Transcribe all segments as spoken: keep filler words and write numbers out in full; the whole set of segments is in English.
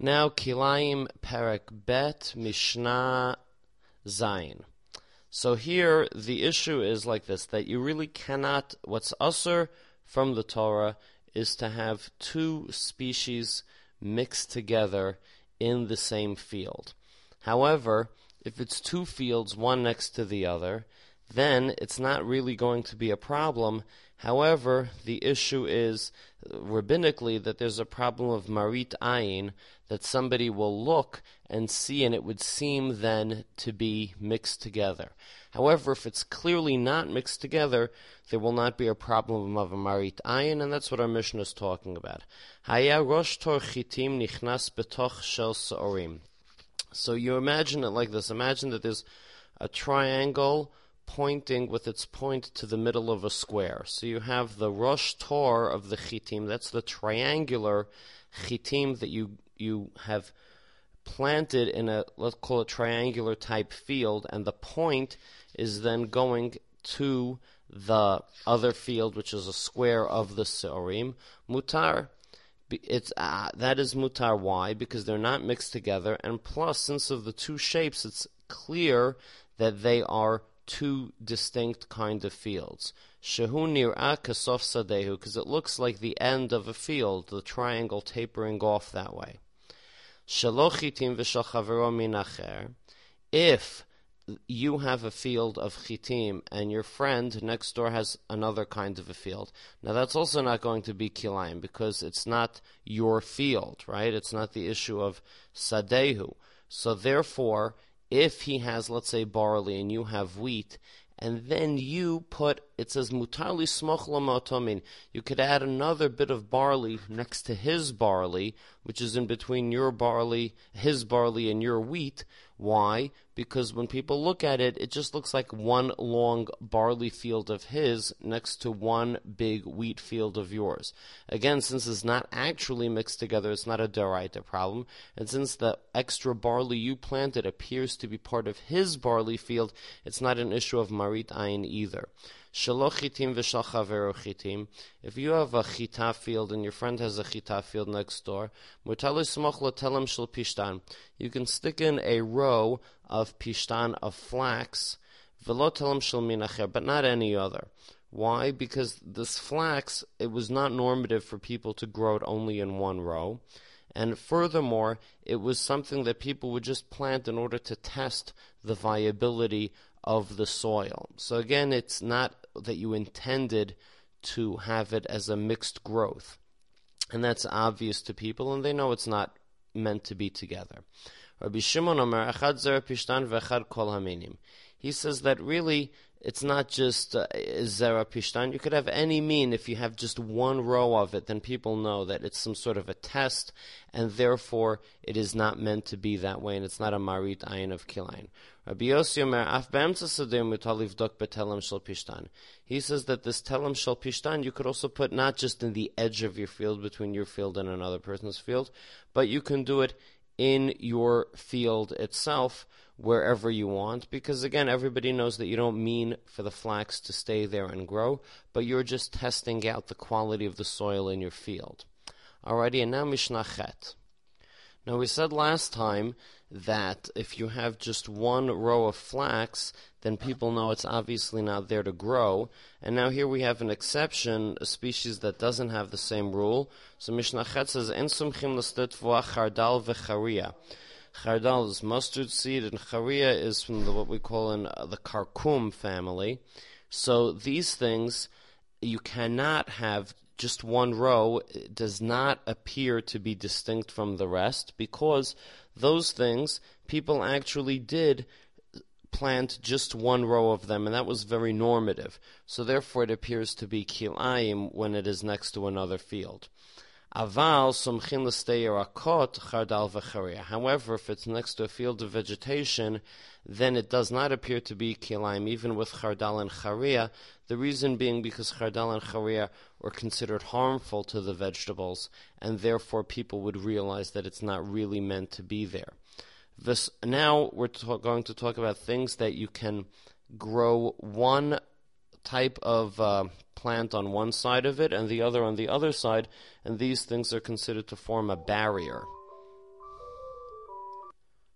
Now, Kilayim Perek Bet Mishnah Zayin. So here, the issue is like this, that you really cannot, what's usur from the Torah is to have two species mixed together in the same field. However, if it's two fields, one next to the other, then it's not really going to be a problem. However, the issue is, rabbinically, that there's a problem of marit ayin, that somebody will look and see, and it would seem then to be mixed together. However, if it's clearly not mixed together, there will not be a problem of a marit ayin, and that's what our Mishnah is talking about. Haya rosh tor chitim nichnas betoch shel seorim. So you imagine it like this. Imagine that there's a triangle pointing with its point to the middle of a square. So you have the rosh tor of the chitim, that's the triangular chitim that you you have planted in a, let's call it triangular type field, and the point is then going to the other field, which is a square of the seorim. Mutar, it's uh, that is mutar. Why? Because they're not mixed together, and plus, since of the two shapes, it's clear that they are two distinct kind of fields. Shehu nir'ah kasof sadehu, because it looks like the end of a field, the triangle tapering off that way. Shelo chitim v'shel chavero min acher. If you have a field of chitim and your friend next door has another kind of a field, now that's also not going to be kilayim because it's not your field, right? It's not the issue of sadehu. So therefore, if he has, let's say, barley and you have wheat, and then you put, it says, mutar li smoch lamotomin, you could add another bit of barley next to his barley, which is in between your barley, his barley, and your wheat. Why? Because when people look at it, it just looks like one long barley field of his next to one big wheat field of yours. Again, since it's not actually mixed together, it's not a deraita problem, and since the extra barley you planted appears to be part of his barley field, it's not an issue of marit ayin either. Shelo chitim v'shel chavero chitim. If you have a chita field and your friend has a chita field next door, mutar l'smoch l'telem shel pishtan. You can stick in a row of pishtan, of flax, v'lo telem shel min acher, but not any other. Why? Because this flax, it was not normative for people to grow it only in one row. And furthermore, it was something that people would just plant in order to test the viability of the soil. So again, it's not that you intended to have it as a mixed growth. And that's obvious to people, and they know it's not meant to be together. Rabbi Shimon Omer, Echad zera pishtan v'echad kol haminim. He says that really it's not just uh, zera pishtan. You could have any mean. If you have just one row of it, then people know that it's some sort of a test, and therefore it is not meant to be that way, and it's not a marit ayin of kilayin. Rabbi Yossi Omer, Af be'emtza sadeh mutar livdok betelem shel pishtan. He says that this telem shel pishtan you could also put not just in the edge of your field, between your field and another person's field, but you can do it in your field itself, wherever you want, because again, everybody knows that you don't mean for the flax to stay there and grow, but you're just testing out the quality of the soil in your field. Alrighty, and now Mishnah Chet. Now we said last time that if you have just one row of flax, then people know it's obviously not there to grow. And now here we have an exception, a species that doesn't have the same rule. So Mishnah Chet says, En sumchim l'stetvoa chardal v'charia. Chardal is mustard seed, and charia is from the, what we call in uh, the karkum family. So these things, you cannot have just one row. It does not appear to be distinct from the rest, because those things, people actually did plant just one row of them, and that was very normative. So therefore it appears to be kilayim when it is next to another field. Aval sumchin l'steirakot chardal v'charia. However, if it's next to a field of vegetation, then it does not appear to be kilayim, even with chardal and charia. The reason being because chardal and charia were considered harmful to the vegetables, and therefore people would realize that it's not really meant to be there. This, now we're talk, going to talk about things that you can grow one type of uh, plant on one side of it and the other on the other side, and these things are considered to form a barrier.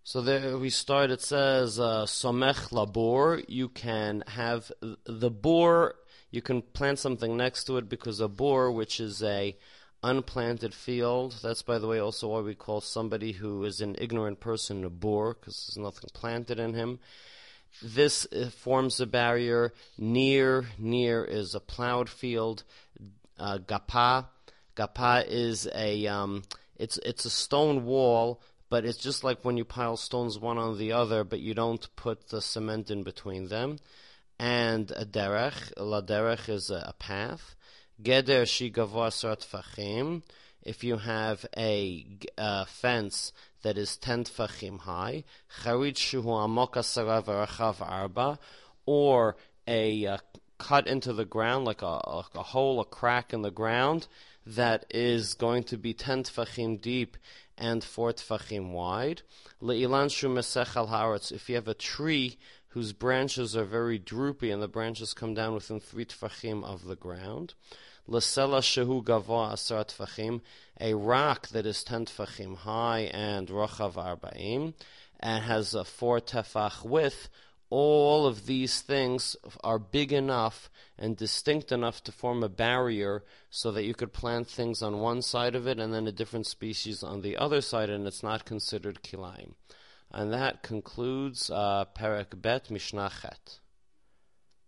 So there we start, it says, uh, somech labor, you can have the bor, you can plant something next to it, because a bor, which is a unplanted field, that's, by the way, also why we call somebody who is an ignorant person a bor, because there's nothing planted in him. This uh, forms a barrier. Near, near is a plowed field. Uh, gapa, gapa is a, um, it's it's a stone wall, but it's just like when you pile stones one on the other, but you don't put the cement in between them. And a derech, la derech is a, a path. Geder shi gavoa asrat tfachim. If you have a uh, fence that is ten tfachim high, charit shuhu amok asara v'rachav arba, or a uh, cut into the ground, like a, a, a hole, a crack in the ground, that is going to be ten tfachim deep and four tfachim wide. Le'ilan shu mesech al haaretz. If you have a tree whose branches are very droopy and the branches come down within three tfachim of the ground. L'sela shehu gavoa asar tfachim. A rock that is ten tfachim high and rochav arba'im and has a four tefach width. All of these things are big enough and distinct enough to form a barrier so that you could plant things on one side of it and then a different species on the other side, and it's not considered kilayim. And that concludes uh, Perek Bet Mishnah Chet.